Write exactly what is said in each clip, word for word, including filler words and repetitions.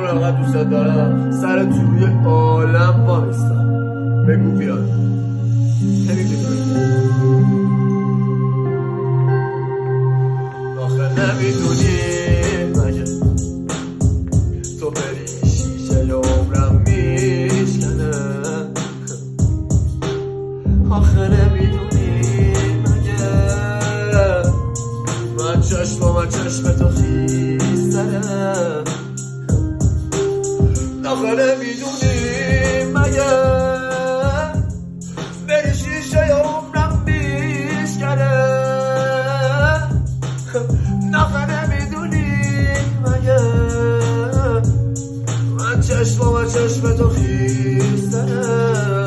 انقدر دوست دارم سر توی عالم وامیستم. بگو بیاد آخه نمیدونی مگه تو بری شیشه ی عمرم میشکنه. آخه نمیدونی مگه من چشم و من چشم تو خیستره. آخه نمیدونی مگه بری شیشه ی عمرم میشکنه. آخه نمیدونی مگه من چشم و من چشم تو خیستره.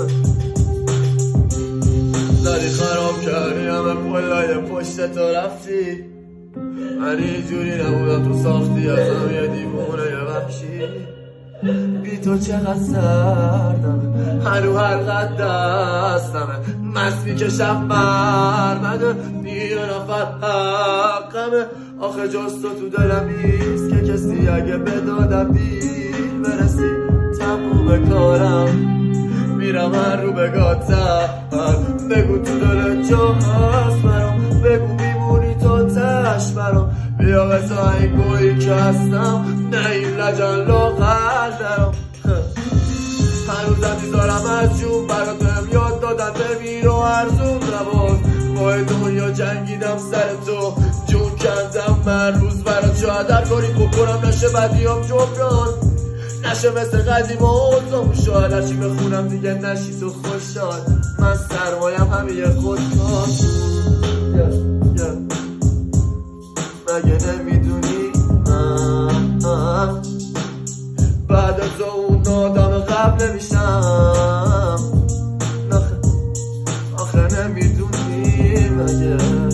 داری خراب کردی همه پلای پشت تو رفتی. من اینجوری نبودم تو ساختی ازم یه دیوونه یه وحشی. بی تو چقدر سردمه هنو حلقت دستمه مست میکشم مرمده یه نفر حقمه. آخه جز تو تو دلم نیست که کسی اگه به دادم دیر برسی تموم کارم میرم هر رو بگاتم. بگو تو دلت جا هست برام بگو میمونی تو تش برام. بیا قصه این گویی که هستم نه این لجن لاغر درم. هنوزم میذارم از جون براتم یاد دادن بمیر و ارزون نباز. با دنیا جنگیدم سر تو جون کندم من روز برات. شاید هر کاری بکنم نشه بدیام جبران نشه مثل قدیم و اوزامون. شاید هرچی بخونم دیگه نشی تو خوشحال. من سرمایم همه خودکار. مگه نمیدونی من بعد تو اون آدم قبل نمیشم. آخه آخه نمیدونی مگه